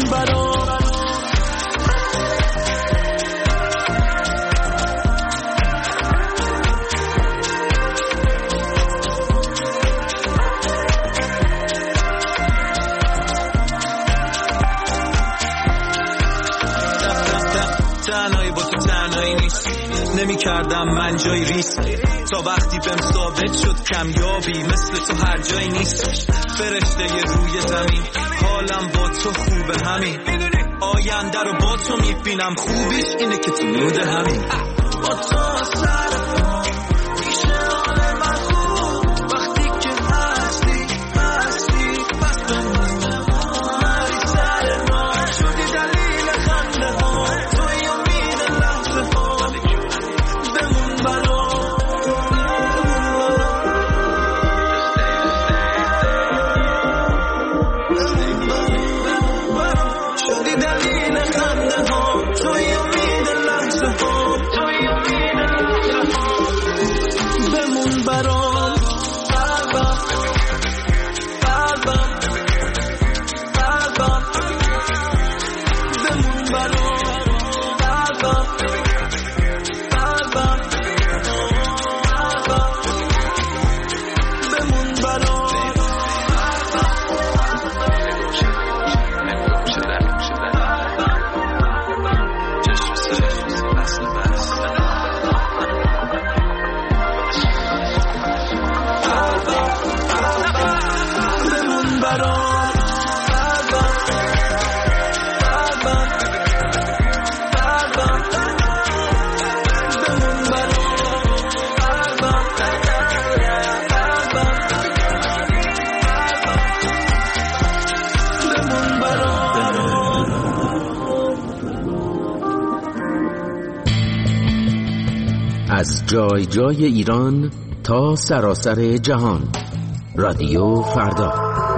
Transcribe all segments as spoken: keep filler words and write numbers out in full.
تنهایی با تو تنهایی نیست، نمی کردم من جای ریسک تا وقتی بهم ثابت شد کمیابی مثل تو هر جایی نیست. فرشته روی زمین حالم با تو خوبه همین، آینده رو با تو میبینم، خوبیش اینه که تو نود همین با تو سر میشه حال من خوب وقتی که هستی هستی بس بمونه مری سر ما شدی دلیل خنده ها توی امید لحظه ها بمون برا شدی دلیل خنده ها توی امید لحظه ها توی امید لحظه ها بمون برام قلبم قلبم قلبم بمون برام قلبم قلبم قلبم بمون برام از جای جای ایران تا سراسر جهان، رادیو فردا.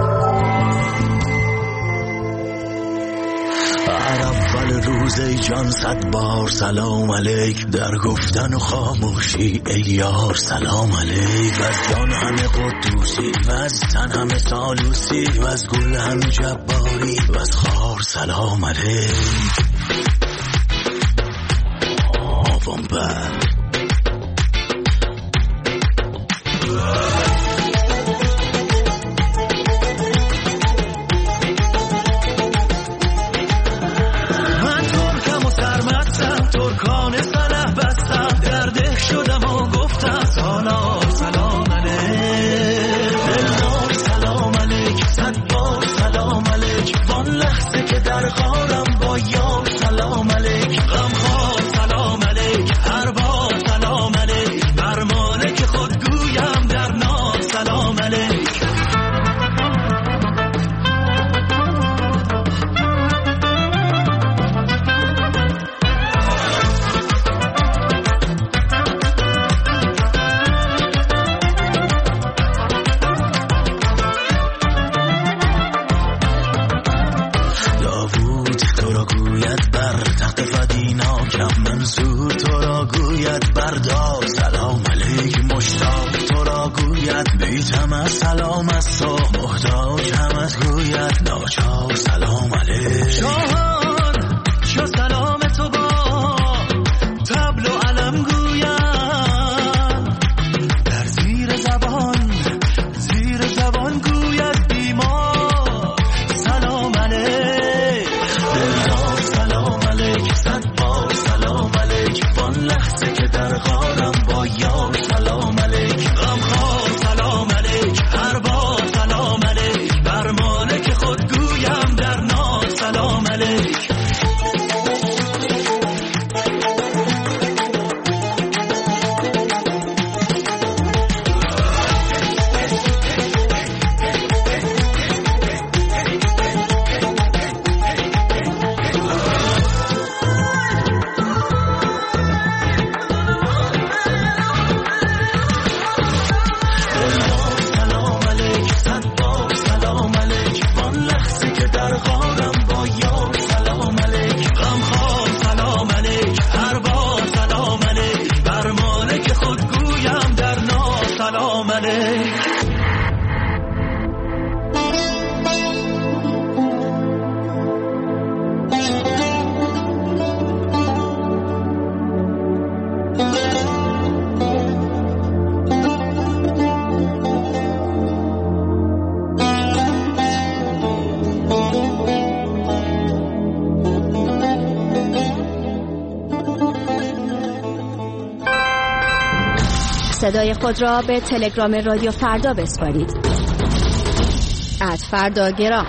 هر اول روز ای جان صد بار سلام علیک، در گفتن و خاموشی ای یار سلام علیک. و از جان همه قدوسی و از تن همه سالوسی و از گل همه جباری و از خار سلام علیک. آوان بند غارم با یار سلام علیک، غم خوار سلام علیک، هر بار صدای خود را به تلگرام رادیو فردا بسپارید. ات فرداگرام.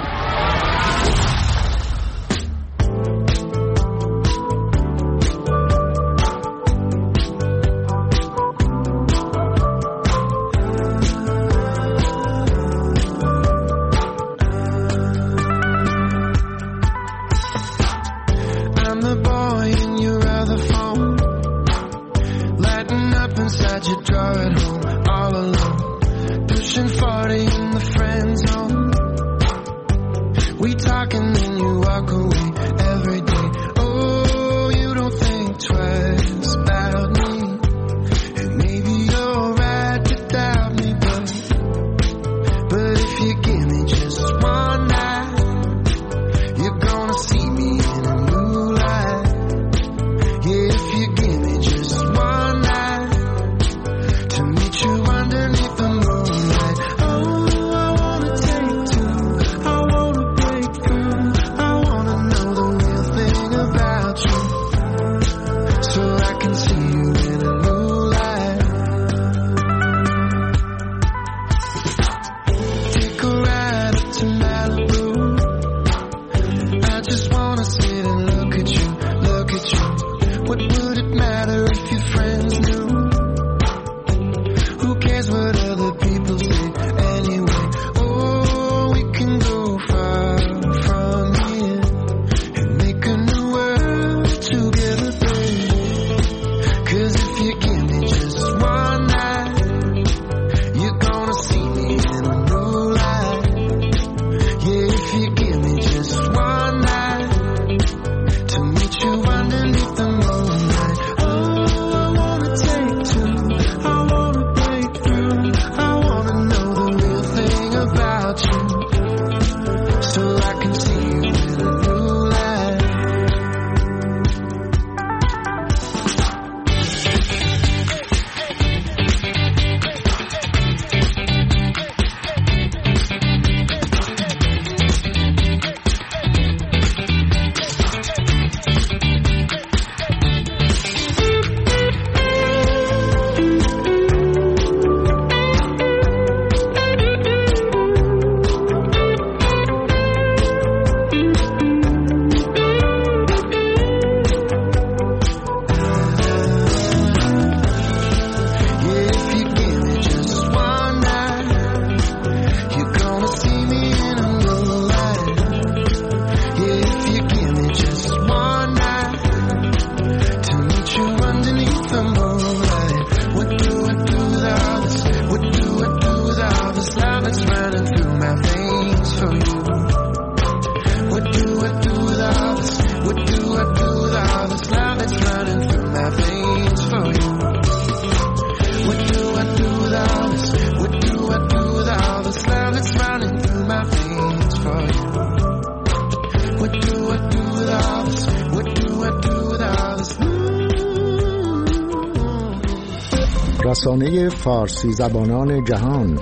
رسانه فارسی زبانان جهان،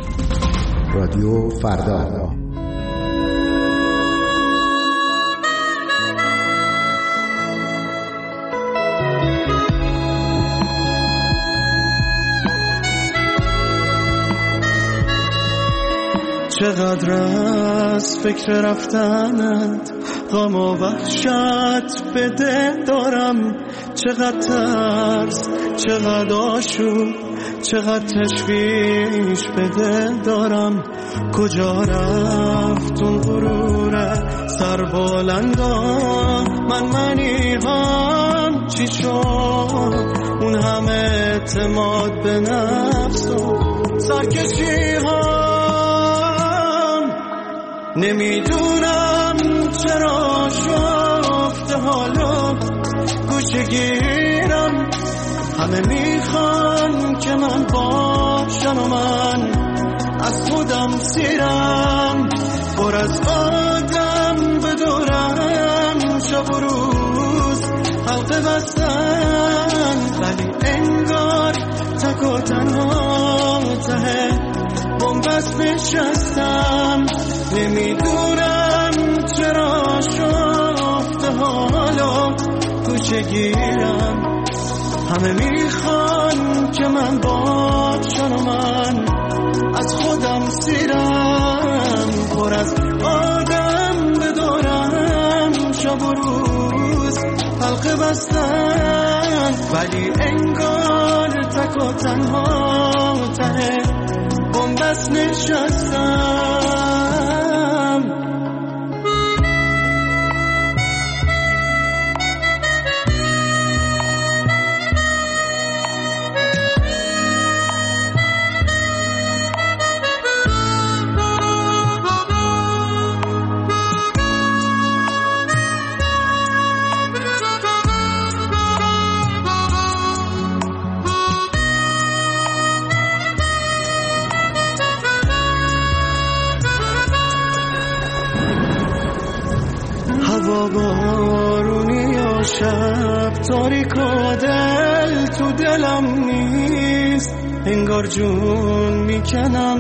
رادیو فردا. چقدر از فکر رفتنت غم و وحشت به دل دارم، چقدر ترس، چقدر آشوب، چقدر تشویش به دل دارم. کجا رفت اون غرور سربلندا؟ من منی هم چی شد؟ اون همه اعتماد به نفس و سرکشی هم نمیدونم چرا شفته حالا گوشه گیرم. همه میخوان که من باشم و من از خودم سیرم، پر از آدم به دورم شب و روز حلقه بستن، ولی انگار تک و تنها ته بنبست نشستم. نمیدونم چرا شفته حالا گوشه گیرم. همه میخوان که من باشم و من از خودم سیرم، پر از آدم بدارم، شب و روز حلقه بستن، ولی انگار تک و تنها ته بنبست نشستم. بارونی یا شب تاریک و دل تو دلم نیست، انگار جون میکنم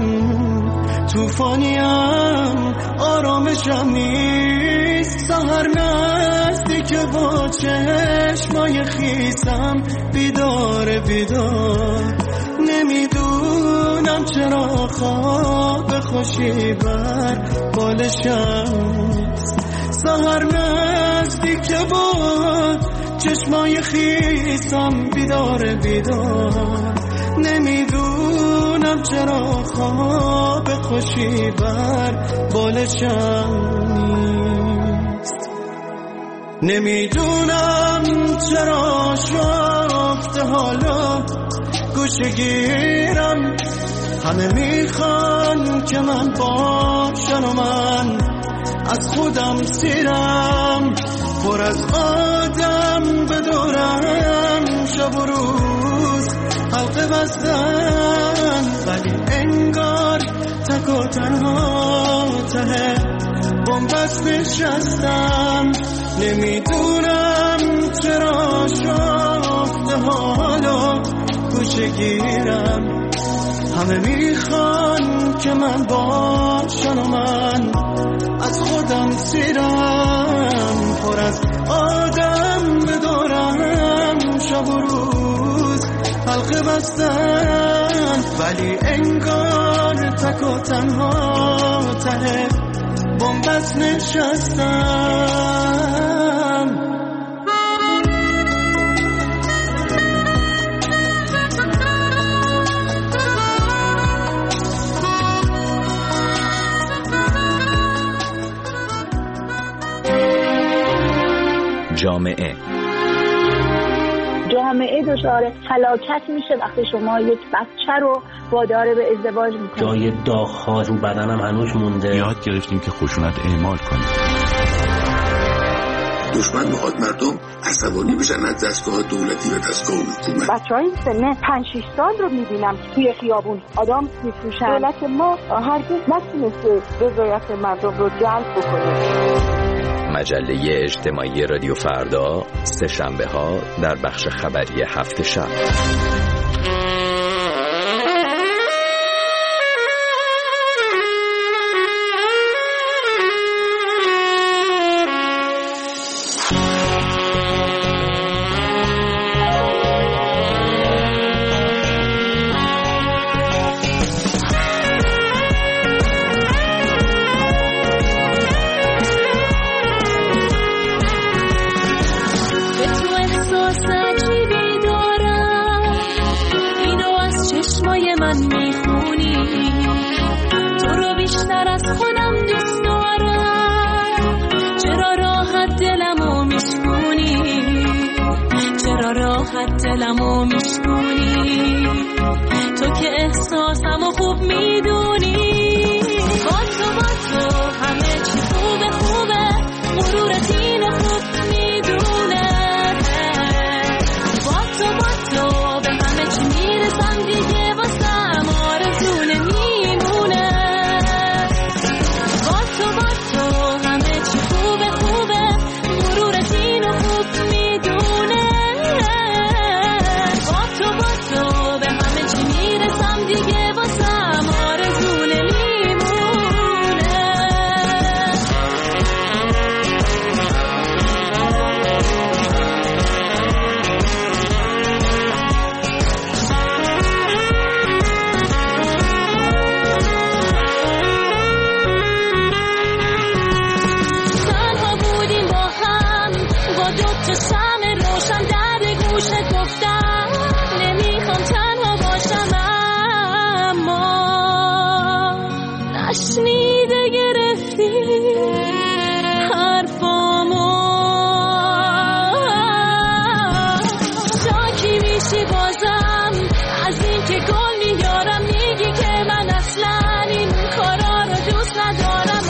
توفانیم، آرامشم نیست. سحر نزدیک با چشمای خیسم، بیدار بیدار نمیدونم چرا خواب خوشی بر بالشم. سحر نزدیک بود چشمای خیسم، بیدار بیدار نمیدونم چرا خواب خوشی بر بالشم نیست. نمیدونم چرا شفته حالا گوشه گیرم، همه میخوان که من باشم و من از خودم سیرم، پر از آدم بدورم، شب و روز حلقه بستن، ولی انگار تک و تنها ته بنبست نشستم. نمیدونم چرا شفته حالا گوشه گیرم، همه میخوان که من باشم و من از خودم سیرم، پر از آدم بدارم، شب و روز حلقه بستن، ولی انگار تک و تنها ته بنبست نشستم. جامعه جامعه دچار فلاکت میشه وقتی شما یک بچه رو وادار به ازدواج میکنید. جای داغ‌ها رو بدنم هنوز مونده. یاد گرفتیم که خشونت اعمال کنیم. دشمن میخواد مردم عصبانی بشن از دستگاه دولتی و دستگاه حکومت. بچه‌های سن پنج شش سال رو میبینم توی خیابون آدم میفروشن. دولت ما هرگز نتونسته رضایت مردم رو جلب بکنه. مجله اجتماعی رادیو فردا، سه شنبه ها در بخش خبری هفت شب. دلمو میشکونی تو که احساسمو خوب میدونی. با تو با تو همه چی خوبه خوبه، غرورت اینو خوب میدونه. با تو با تو به همه چی میرسم دیگه، واسم آرزو نمیمونه. با تو با تو همه چی خوبه خوبه، غرورت اینو خوب میدونه. دیگه واسم آرزو چه شمع روشن در گوشت گفتم نمیخوام تنها باشم، اما نشنیده گرفتی حرفامو. شاکی میشی بازم از این که گل میارم، میگی که من اصلا این کارا رو دوست ندارم،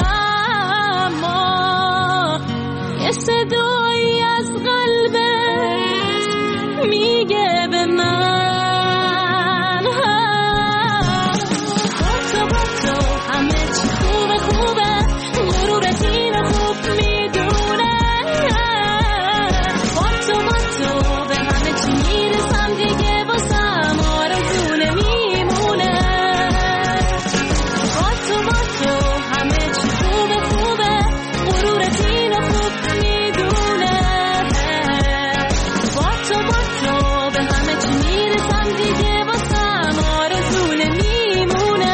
اما یه صدایی از قلبت میگه به من با تو با تو همه چی خوبه خوبه، غرورت اینو خوب میدونه. با تو با تو به همه چی میرسم دیگه، واسم آرزونه میمونه. با تو با تو همه چی خوبه خوبه، غرورت اینو خوب میدونه. با تو با تو به همه چی میرسم دیگه، واسم آرزونه میمونه.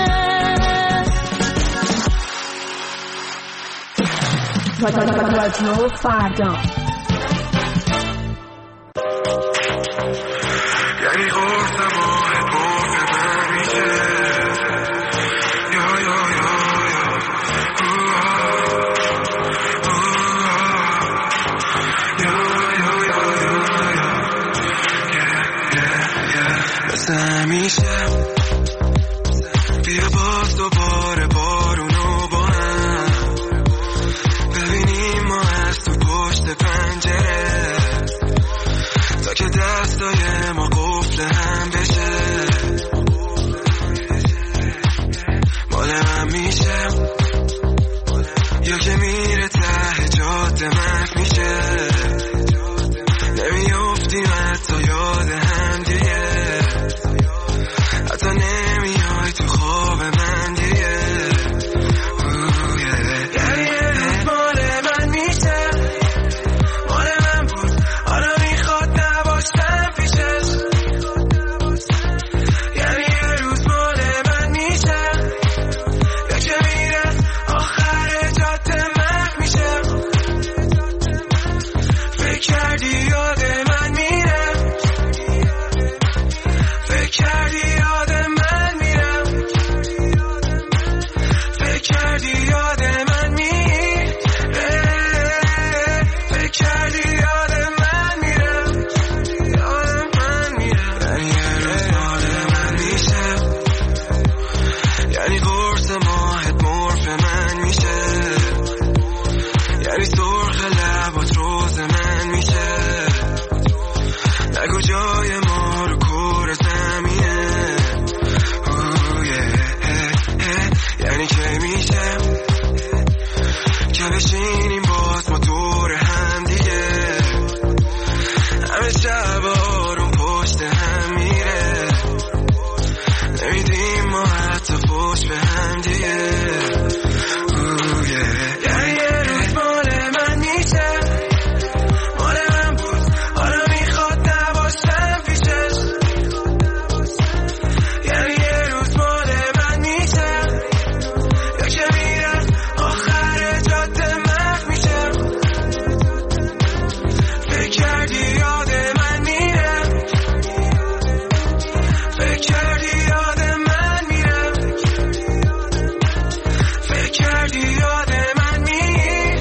رادیو فردا. یعنی قرص ماه قرص من میشه، یا یا یا یا یا یا یا یا یا مثل همیشه بیا باز دوباره بارونو با هم ببینیم ما از تو پشت پنجره، تا که دستای ما قفل هم بشه. مال من میشه یا که میره ته جاده محو میشه، نمیافتیم حتی یاد هم دیگه، حتی نمیای تو خواب من دیگه. یعنی یه روز مال من میشه، مال من بود حالا میخواد نباشم پیشش. یعنی یه روز مال من میشه یا که میره آخر جاده محو میشه. فکر کردی یاد من میره، فکر کردی یاد من میرم، فکر کردی یاد من میره، فکر کردی یاد من میرم، یاد من میرم. یعنی یه روز مال من میشه، یعنی قرص ماهت مرف من میشه، یعنی سرخ لبات روز من میشه. نگو جای ما رو کور زمینه، اوه یعنی که میشه که بشینیم باز ما دور هم دیگه، همه شب آروم پشت هم میره، نمیدیم ما حتی پشت به هم دیگه. اوه یعنی یه روز مال من میشه، مال من بود حالا میخواد نباشم پیشش. یعنی یه روز مال من میشه یا که میره آخر جاده محو میشه. فکر کردی یاد من میره، فکر کردی یاد من میره، فکر کردی یاد من میره،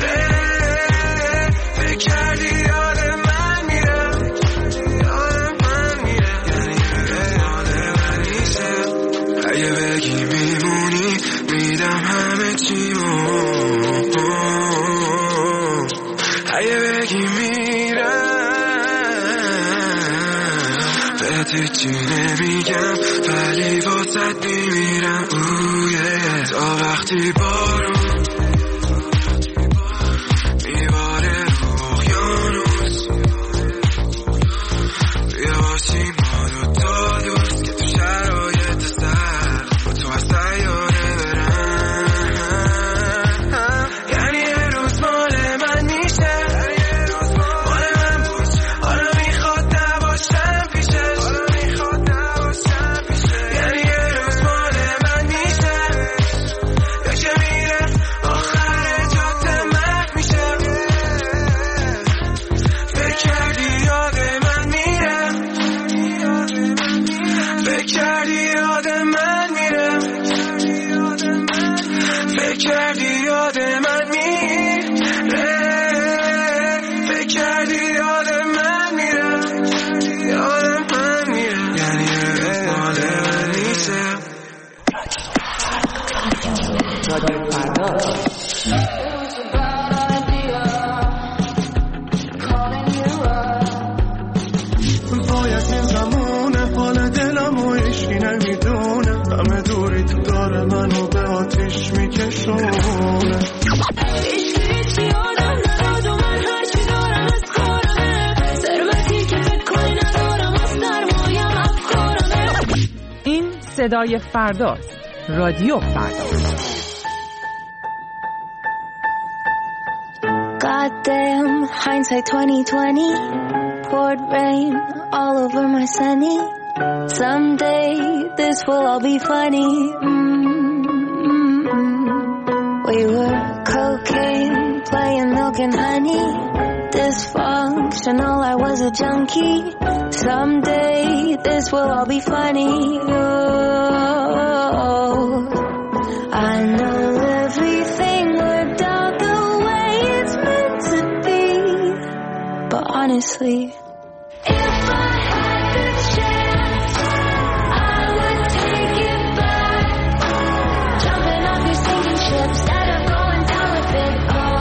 فکر کردی یاد من میره، یاد من میره. یعنی یاد من میشه اگه بگی میمونی میدم همه چیمو، اگه بگی میرم بهت هیچی نمیگم ولی واسد میمیرم. اوه تا وقتی بارون میباره رو اقیانوس، بیا باشیم ما دوتا دوست که تو شرایط سخت با تو از سیاره برم. یعنی یه روز مال من میشه، مال من بود حالا میخواد نباشم پیشش. یعنی یه روز مال من میشه یا که میره صدای فرداست. رادیو فردا. Goddamn, hindsight twenty twenty poured rain all over my sunny. Someday this will all be funny. Mm-hmm. We were cocaine, playing milk and honey. Dysfunctional, I was a junkie. Someday this will all be funny. Oh, I know everything worked out the way it's meant to be. But honestly, if I had the chance, I would take it back. Jumping off your sinking ship instead of going down with it.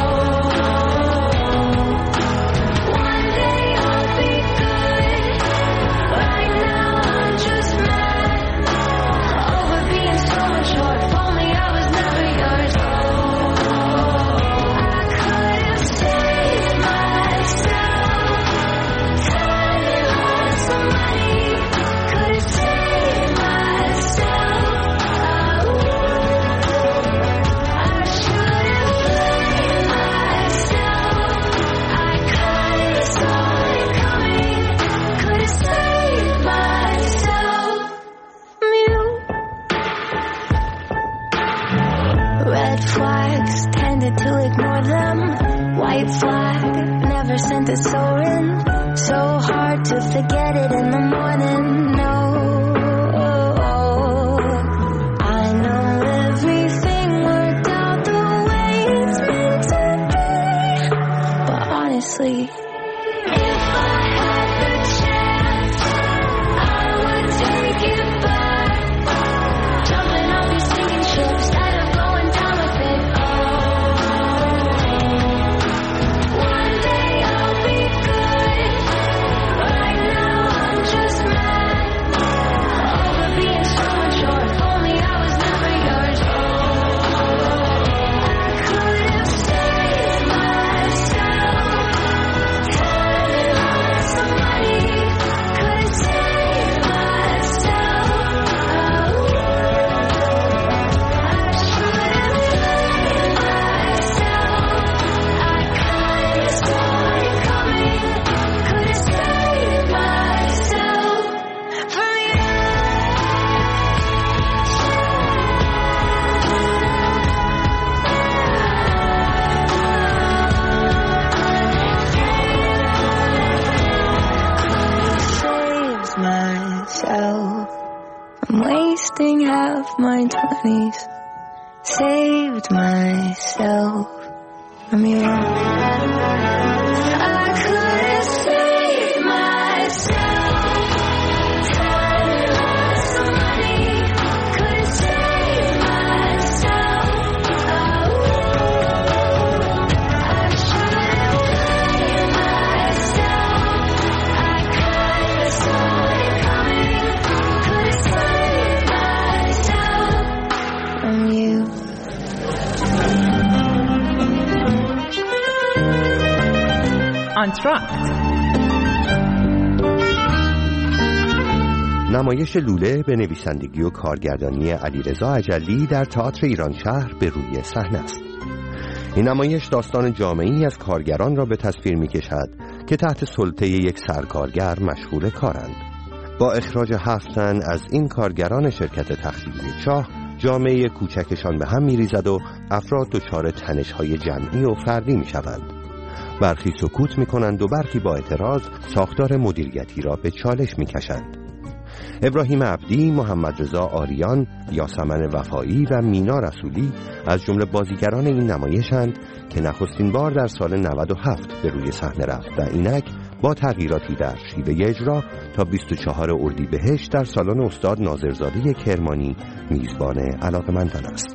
Sent it soaring, so hard to forget it in the morning. No, I know everything worked out the way it's meant to be. But honestly, if I had the chance, I would take it back. Jumping off your sinking ship instead of going down with it. Half my twenties, saved myself from you. I could have saved myself. Time and lots of money. Could have saved myself. Oh, I should have played myself. I kind of saw it coming. Could have saved from you. آنتراکت. نمایش لوله به نویسندگی و کارگردانی علیرضا اجلی در تئاتر ایران شهر به روی صحنه است. این نمایش داستان جامعه‌ای از کارگران را به تصویر می‌کشد که تحت سلطه یک سرکارگر مشغول کارند. با اخراج هفت تن از این کارگران شرکت تخریبی شاه، جامعه کوچکشان به هم می‌ریزد و افراد دچار تنش‌های جمعی و فردی می‌شوند. برخی سکوت می‌کنند و برخی با اعتراض ساختار مدیریتی را به چالش می‌کشند. ابراهیم عبدی، محمد رضا آریان، یاسمن وفایی و مینا رسولی از جمله بازیگران این نمایشند که نخستین بار در سال نود و هفت به روی صحنه رفت و اینک با تغییراتی در شیوه اجرا تا بیست و چهارم اردیبهشت در سالن استاد ناظرزاده کرمانی میزبان علاقه‌مندان است.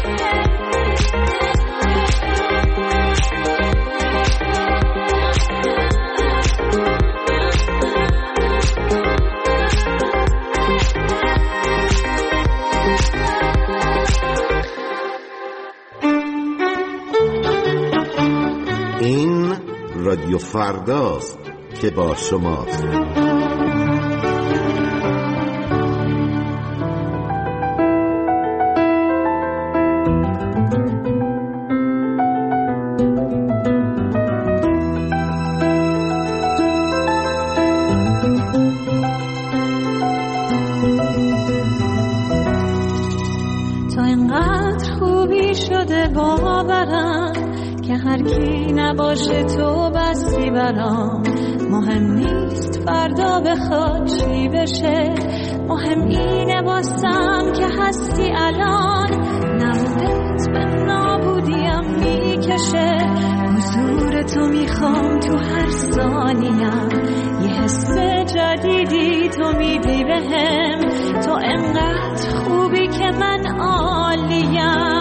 این رادیو فرداست که با شماست. تو اینقدر خوبی شده باورم که هر کی نباشه تو بستی برام. مهم نیست فردا بخواد چی بشه، مهم اینه باسم که هستی الان. نبودت به نابودیم میکشه، حضور تو میخوام تو هر ثانیم. یه حس جدیدی تو میدی بهم، تو انقدر خوبی که من عالیم.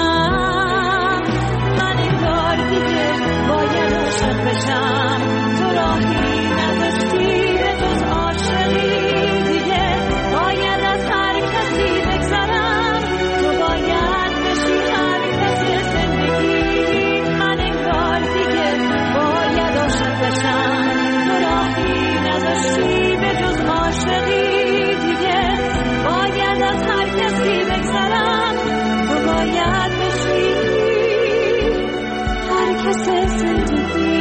باید عاشق بشم، تو راهی نداشتی به جز عاشقی دیگه. باید از هر کسی بگذرم، تو باید بشی هر کس زندگی. من انگار دیگه باید عاشق بشم، تو راهی نداشتی به جز عاشقی دیگه. باید از هر کسی بگذرم، تو باید بشی کس زندگی.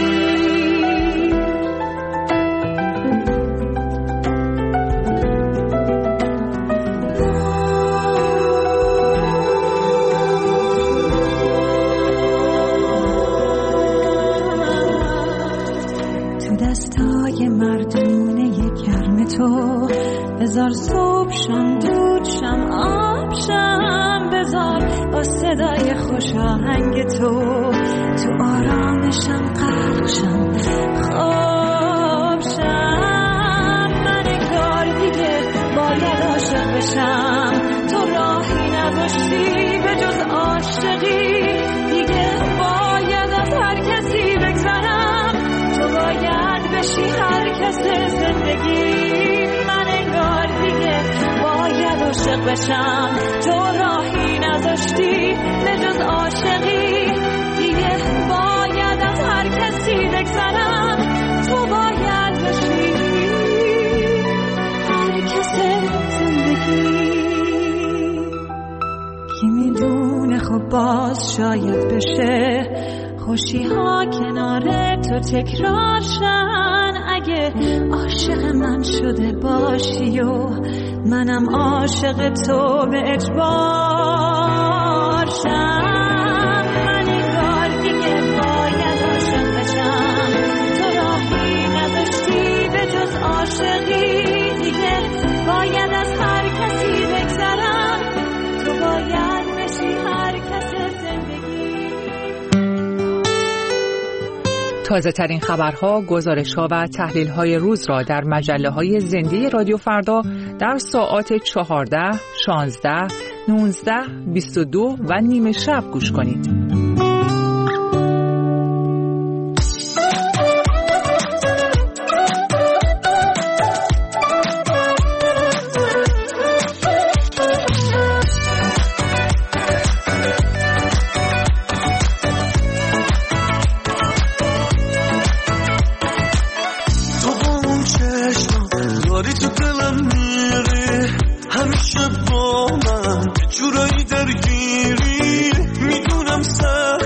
تو دستای مردونه گرم تو بذار صبح شم دود شم آب شم، بذار با صدای خوش آهنگ تو تو آرامشم غرق شم خواب شم. من انگار دیگه باید عاشق بشم، تو راهی نداشتی به جز عاشقی دیگه. باید از هر کسی بگذرم، تو باید بشی هر کس زندگی. من انگار دیگه باید عاشق بشم، تو راهی نداشتی به جز عاشقی دیگه. باید از هر کسی بگذرم، تو باید بشی هر کس زندگی. کی میدونه خب باز شاید بشه خوشی ها کنار تو تکرار شن. اگه عاشق من شده باشی و منم عاشق تو به اجبار شم. من انگار دیگه باید عاشق بشم، تو راهی نداشتی به جز عاشقی دیگه. باید از هر کسی بگذرم، تو باید بشی هر کس زندگی. تازه ترین خبرها، گزارش‌ها و تحلیل‌های روز را در مجله‌های زنده رادیو فردا در ساعات چهارده، شانزده، نوزده، بیست و دو و نیمه شب گوش کنید. همیشه با من جورایی درگیری، میدونم سر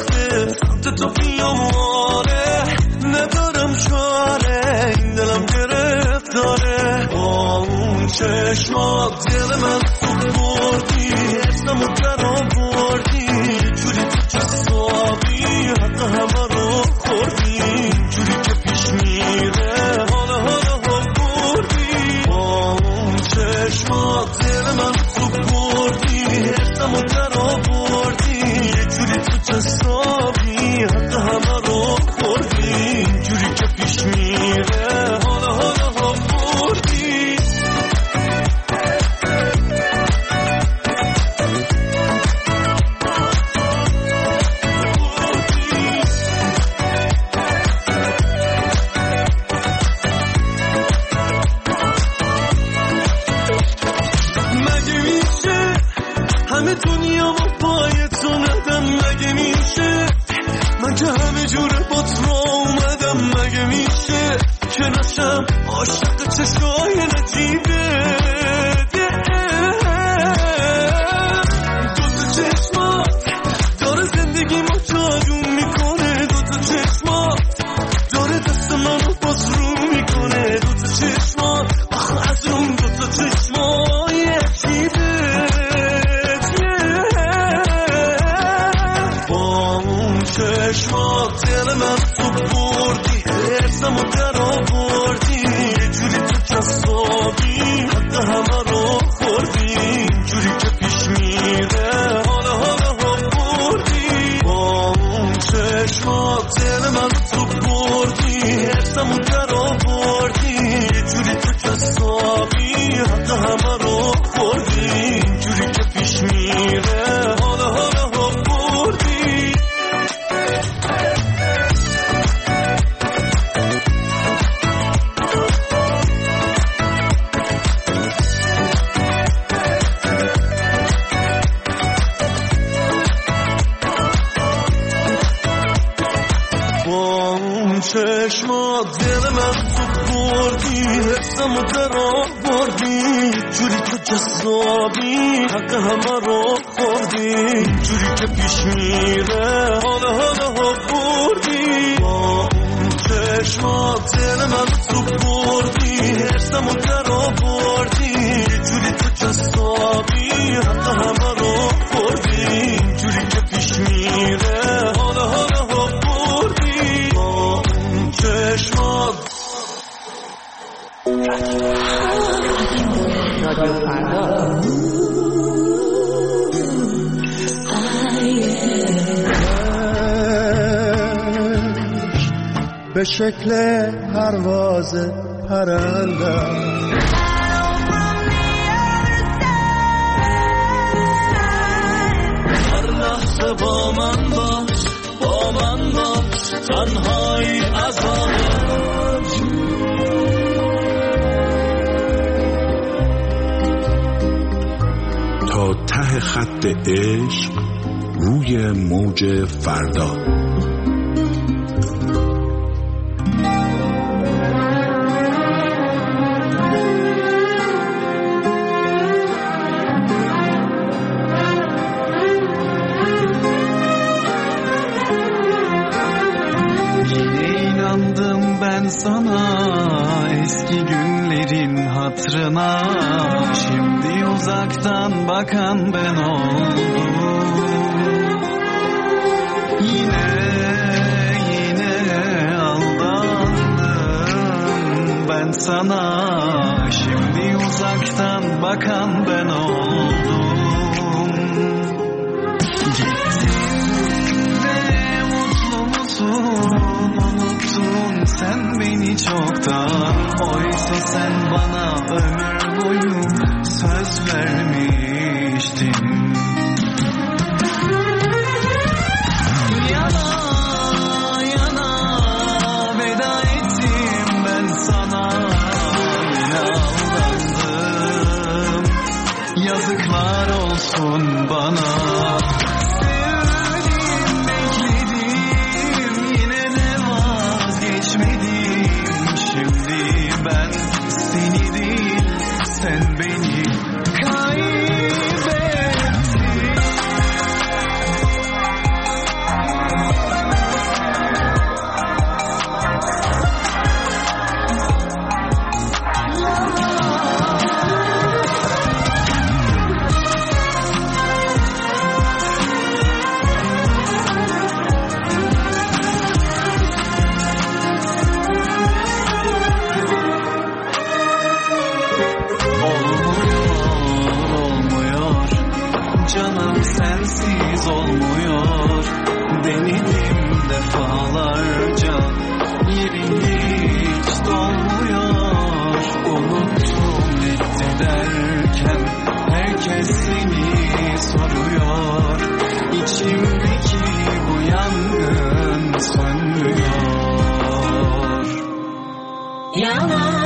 زندگی ما جادو میکنه دوتا چشمات داره دست منو باز رو میکنه دوتا چشمات آخه از اون دوتا چشمات یکی با اون چشمات دل من تو بردی حرسم و در آوردی یه جوری تو کسابی حتی همه رو خوردی جوری که پیش میره حالا حالا ها بردی با اون چشمات دل من تو بردی حرسم و در آوردی یه جوری تو کسابی حتی همه رو خوردی جوری که پیش میره حالا حالا ها بردی چشمات دل من تو بردی حسم و در آوردی جوری تو جذابی حق همه رو خوردی جوری که پیش میره حالا حالا ها بردی با اون چشمات دل من تو بردی حسم و در آوردی جوری تو جذابی حق همه رو خوردی جوری که پیش میره حالا حالا ها بردی با چشمات رادیو فردا به شکل پرواز پرنده هر لحظه با من باش با من باش تنهایی عذابه تا ته خط عشق روی موج فردا. Sana eski günlerin hatırına şimdi uzaktan bakan ben oldum. Yine yine aldandım ben sana şimdi uzaktan bakan ben oldum. Gittin de mutlu musun? Sen beni çoktan oysa sen bana ömür boyu söz vermiştin. Yana yana veda ettim ben sana yine aldandım. Yazıklar olsun bana. Sen beni kaybettin. Canım sensiz olmuyor. Denedim defalarca, yerin hiç dolmuyor. Unuttum etti derken herkes seni soruyor. İçimdeki bu yangın sönmüyor. Yana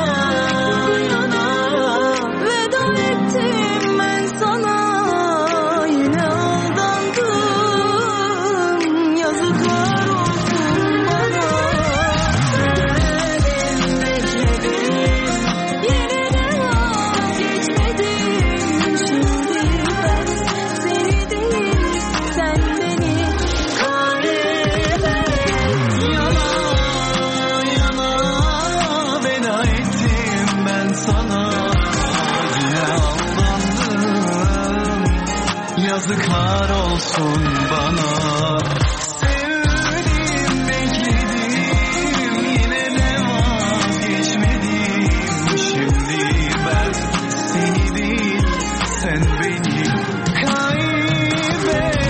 Yaşadıklar olsun bana. Sevdim, bekledim, yine de vazgeçmedim. Şimdi ben seni değil, sen beni kaybettin.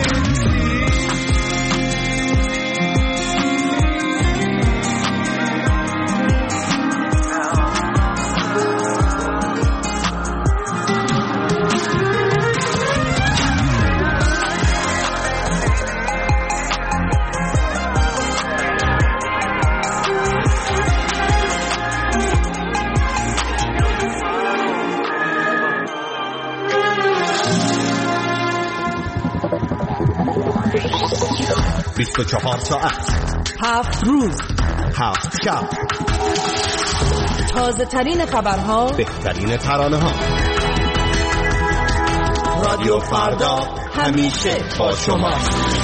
بیست و چهار ساعت، هفت روز، هفت شب، تازه ترین خبرها، بهترین ترانه ها. رادیو فردا همیشه با شما.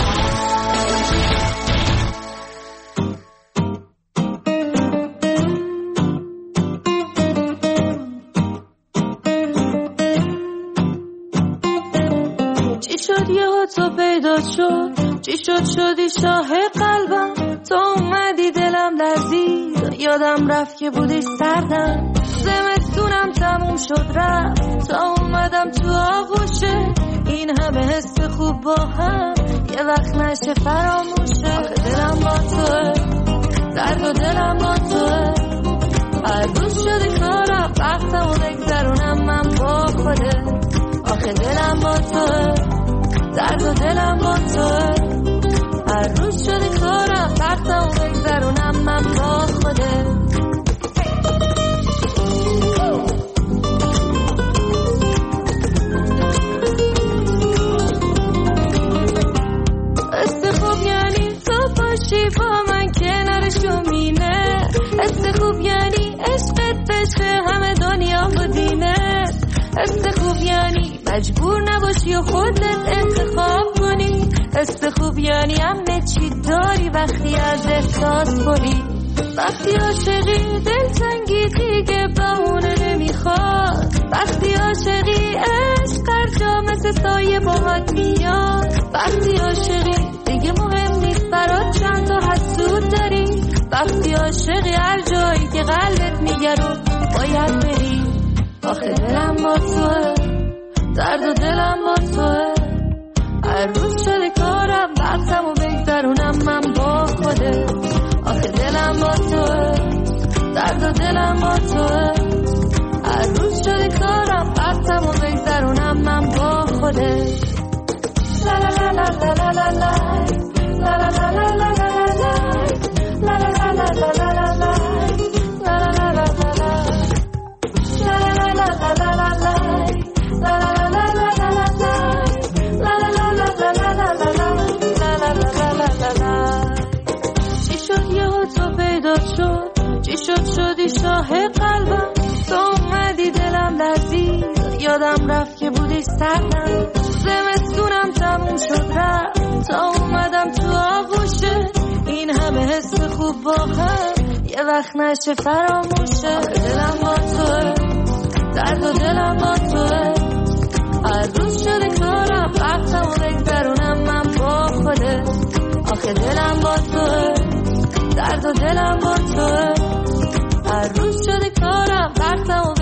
چی شد یه ها تو پیدا شد، چی شد شدی شاه قلبم، تو اومدی دلم لرزید، یادم رفت که بودی سردم، زمستونم تموم شد رفت، تا اومدم تو آغوشه، این همه حس خوب با هم یه وقت نشه فراموشه. آخه دلم با توه، درد و دلم با توه، هر روز شده کارم وقتمو بگذرونم من با خوده. آخه دلم با توه، درد و دلم با توه، هر روز شده کارم وقتمو بگذرونم من با خوده. حس خوب یعنی تو باشی با من کنارشو مینه، حس خوب یعنی عشقت بشه همه دنیا و دینه، حس خوب یعنی مجبور نباشی و خودت انتخاب کنی، حس خوب یعنی همه چی داری وقتی از احساس پری، وقتی عاشقی دلتنگی دیگه بهونه نمیخواد، وقتی عاشقی عشق هر جا مثل سایه باهات میاد، وقتی عاشقی دیگه مهم نیست برات چند تا حسود داری، وقتی عاشقی هر جایی که قلبت میگه رو باید بری. آخه دلم با توه، درد و دلم با توه، هر روز شده کارم وقتمو بگذرونم من با خوده. آخه دلم با توه، درد و دلم با توه، هر روز شده کارم وقتمو بگذرونم من با خوده. لا لا لا لا لا لا لا لا لا لا لا لا لا لا لا لا لا لا. چی شد یه ها تو پیدا شد، چی شد شدی شاه قلبم، تو اومدی دلم لرزید، یادم رفت که بودی سردم، زمستونم تموم شد رفت، تا اومدم تو آغوشه، این همه حس خوب با هم یه وقت نشه فراموشه. دلم با توه، درد و دلم با توه، هر روز شده کارم وقتمو بگذرونم من با خوده. آخه دلم با توه، درد و دلم با توه، هر روز شده کارم وقتمو